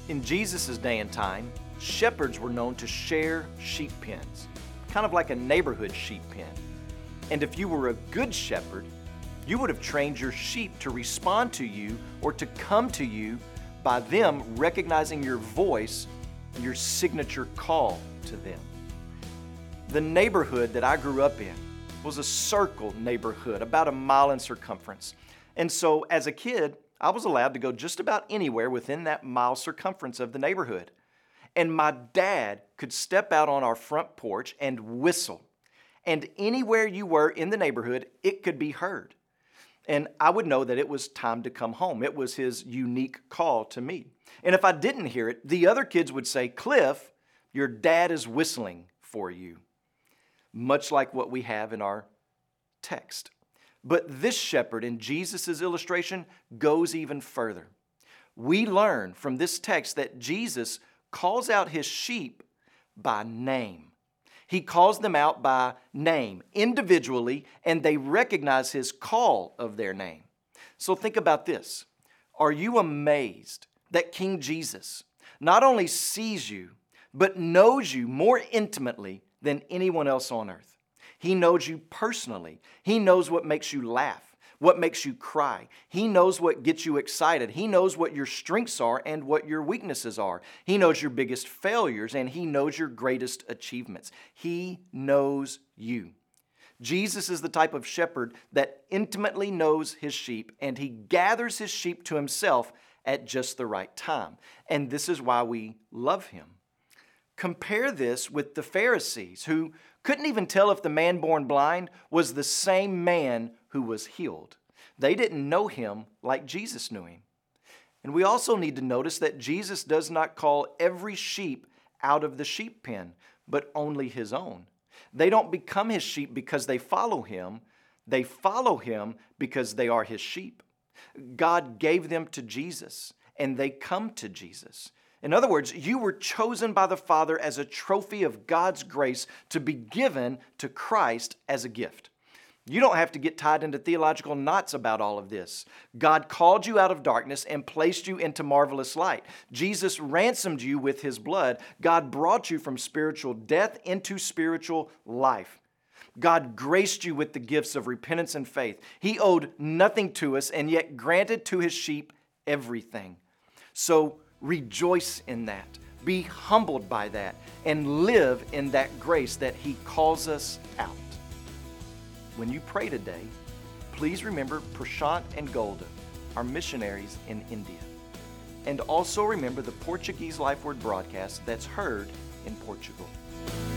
In Jesus' day and time, shepherds were known to share sheep pens, kind of like a neighborhood sheep pen. And if you were a good shepherd, you would have trained your sheep to respond to you or to come to you by them recognizing your voice, your signature call to them. The neighborhood that I grew up in was a circle neighborhood, about a mile in circumference. And so as a kid, I was allowed to go just about anywhere within that mile circumference of the neighborhood. And my dad could step out on our front porch and whistle. And anywhere you were in the neighborhood, it could be heard. And I would know that it was time to come home. It was his unique call to me. And if I didn't hear it, the other kids would say, "Cliff, your dad is whistling for you." Much like what we have in our text. But this shepherd in Jesus' illustration goes even further. We learn from this text that Jesus calls out his sheep by name. He calls them out by name individually, and they recognize his call of their name. So think about this. Are you amazed that King Jesus not only sees you, but knows you more intimately than anyone else on earth? He knows you personally. He knows what makes you laugh, what makes you cry. He knows what gets you excited. He knows what your strengths are and what your weaknesses are. He knows your biggest failures and he knows your greatest achievements. He knows you. Jesus is the type of shepherd that intimately knows his sheep, and he gathers his sheep to himself at just the right time. And this is why we love him. Compare this with the Pharisees, who couldn't even tell if the man born blind was the same man who was healed. They didn't know him like Jesus knew him. And we also need to notice that Jesus does not call every sheep out of the sheep pen, but only his own. They don't become his sheep because they follow him. They follow him because they are his sheep. God gave them to Jesus, and they come to Jesus. In other words, you were chosen by the Father as a trophy of God's grace to be given to Christ as a gift. You don't have to get tied into theological knots about all of this. God called you out of darkness and placed you into marvelous light. Jesus ransomed you with his blood. God brought you from spiritual death into spiritual life. God graced you with the gifts of repentance and faith. He owed nothing to us and yet granted to his sheep everything. So rejoice in that. Be humbled by that and live in that grace that he calls us out. When you pray today, please remember Prashant and Golda, our missionaries in India. And also remember the Portuguese Life Word broadcast that's heard in Portugal.